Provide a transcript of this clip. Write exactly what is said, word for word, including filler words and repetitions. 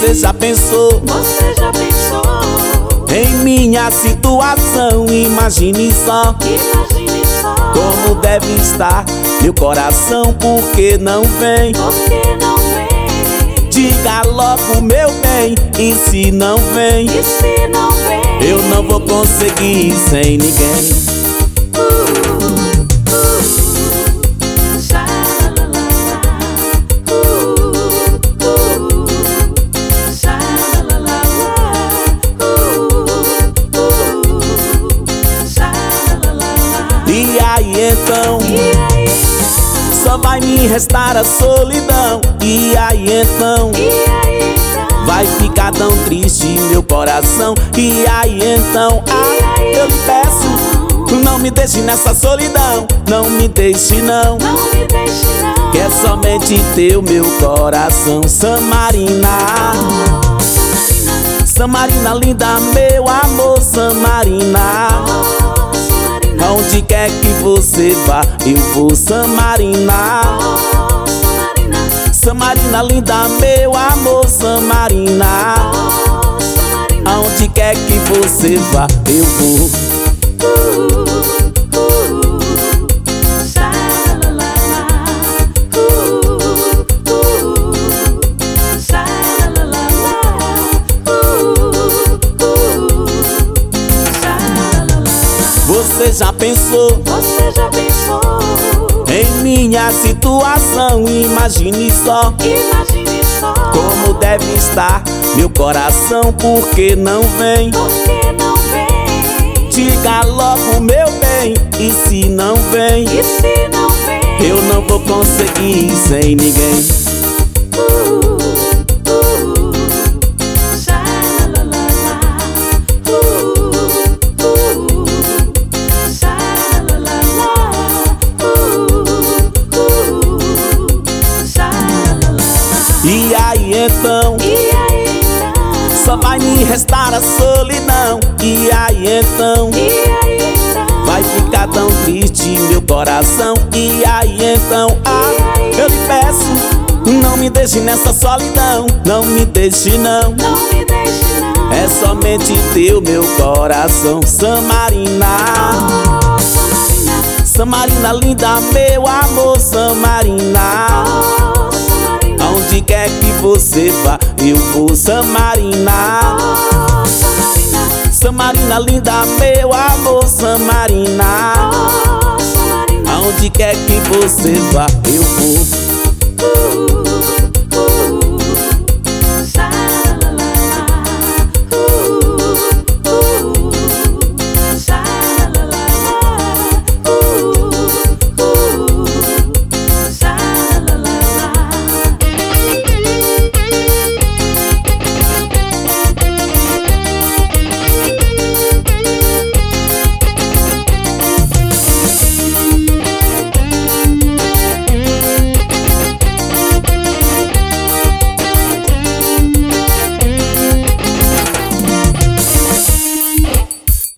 Você já pensou? Você já pensou em minha situação? Imagine só, imagine só como deve estar meu coração, porque não vem? Porque não vem? Diga logo, meu bem, e se não vem? E se não vem? Eu não vou conseguir sem ninguém. E aí então, E aí só vai me restar a solidão. E aí então, E aí então? vai ficar tão triste meu coração. E aí então, ah, eu lhe peço, não me deixe nessa solidão. Não me deixe não, Não me deixe não. que é somente teu meu coração. Samarina, Samarina linda, meu amor, Samarina. Aonde quer que você vá, eu vou, Samarina. Samarina linda, meu amor, Samarina. Aonde quer que você vá, eu vou. Você já pensou Você já pensou em minha situação? Imagine só Imagine só como deve estar meu coração, porque não vem? Porque não vem? Diga logo, meu bem, e se não vem? E se não vem? Eu não vou conseguir sem ninguém. E aí então, E aí então? só vai me restar a solidão. E aí então, E aí então? vai ficar tão triste meu coração. E aí então, ah, eu lhe peço, não me deixe nessa solidão. Não me deixe não, Não me deixe não. é somente teu meu coração. Samarina, Samarina linda, meu amor, Samarina. Aonde quer que você vá, eu vou, Samarina. Samarina linda, meu amor, Samarina. Aonde quer que você vá, eu vou.